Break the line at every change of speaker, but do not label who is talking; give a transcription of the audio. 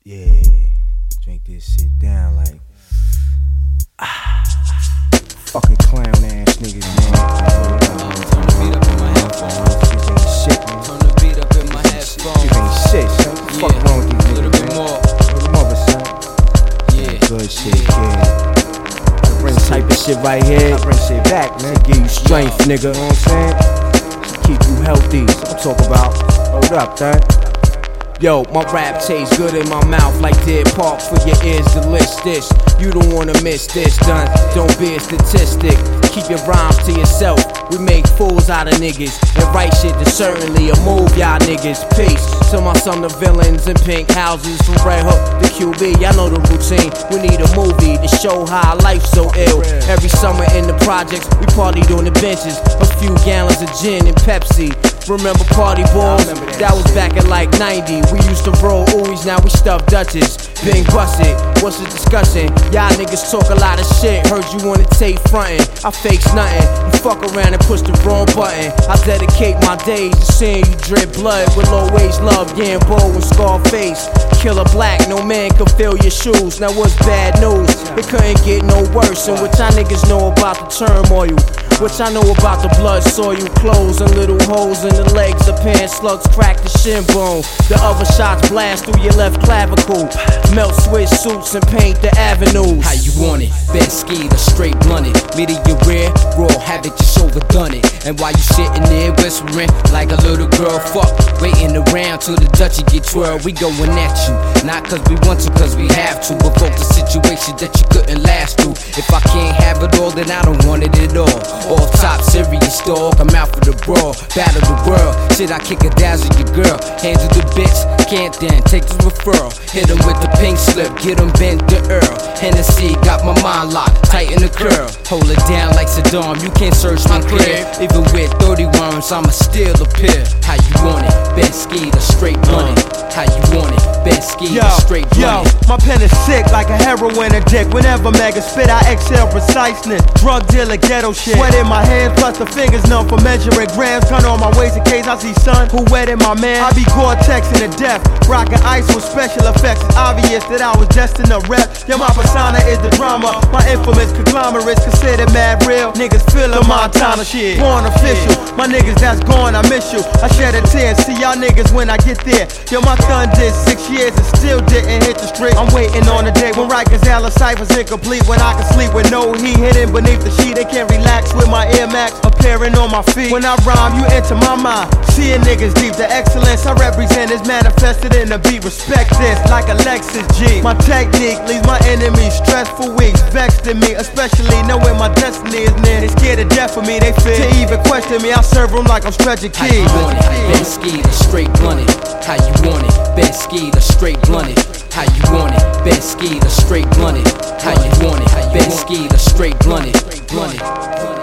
Yeah, drink this shit down like fucking clown ass niggas, man.
Turn the beat up in my headphones.
This ain't shit, man.
Turn the beat up in my headphones.
This ain't shit, son. What the fuck wrong with these
A little
niggas,
bit
man?
more.
Come over, son.
Yeah.
Good shit, kid. I bring type of shit right here. I bring shit back, man. Give you strength, nigga. You know what I'm saying? To keep you healthy. So I'm talking about. Hold up, son. Yo, my rap tastes good in my mouth like Deer Park for your ears to list this. You don't wanna miss this, done. Don't be a statistic. Keep your rhymes to yourself. We make fools out of niggas and write shit to certainly a move y'all niggas. Peace to my son, the villains in pink houses from Red Hook to QB. Y'all know the routine. We need a movie to show how life's so ill. Every summer in the projects, we partied on the benches. A few gallons of gin and Pepsi. Remember party balls? That was back in like 90. We used to roll ooies, now we stuff Dutches. Bing busted, what's the discussion? Y'all niggas talk a lot of shit. Heard you wanna take frontin'. I fakes nothing. You fuck around and push the wrong button. I dedicate my days to seeing you drip blood with low wage love, Gambo and Scarface. Killer Black, no man could fill your shoes. Now what's bad news? It couldn't get no worse. And what y'all niggas know about the turmoil? What y'all know about the blood soil, clothes and little holes in the legs of pants, slugs crack the shin bone. The other shots blast through your left clavicle. Melt switch suits and paint the avenues.
How you want it? Best ski, the straight blunted. Me to your rear, raw havoc, just overdone it. And while you sitting there whispering like a little girl, fuck, waiting around till the Dutchie get twirled. We going at you, not cause we want to, cause we have to. Provoke the situation that you couldn't last through. If I can't have it all, then I don't want it at all. Off top, serious dog, I'm out for the brawl. Battle the world, shit, I kick a dazzle your girl. Handle the bitch, can't then take the referral. Hit him with the pink slip, get him bent to Earl. Hennessy got my mind locked, tighten the curl. Hold it down like Saddam, you can't search my crib. Even with 30 worms, I'ma still appear. How you want it? Best ski, the straight money. How you want it? Best ski, the straight money.
My pen is sick like a heroin addict. Whenever mega spit, I exhale preciseness. Drug dealer, ghetto shit. Sweat in my hands, plus the fingers numb for measuring grams. Gun on my waist in case I see sun who wetted my man. I be Gore-Tex in the death, rockin' ice with special effects. It's obvious that I was destined to rep. Yeah, my persona is the drama. My infamous conglomerates considered mad real. Niggas feelin' Montana shit. Born official, my niggas that's gone, I miss you. I shed a tear, see y'all niggas when I get there. Yo, my son did 6 years and still didn't hit the street. I'm waiting on the day when Rikers Allen ciphers incomplete. When I can sleep with no heat hidden beneath the sheet. They can't relax with my Air Max appearing on my feet. When I rhyme, you enter my mind. Seeing niggas deep, the excellence I represent is manifested in the beat. Respect this like a Lexus G. My technique leaves my enemies stressed for weeks, vexed in me, especially knowing my destiny is near. They scared to death for me, they fear to even question me. I serve them like I'm stretching keys.
How you want it? Best ski, the straight blunted. How you want it? Best ski, the straight blunted. How you want it? Best ski, the straight blunted. How you want it? Best ski, the straight blunted.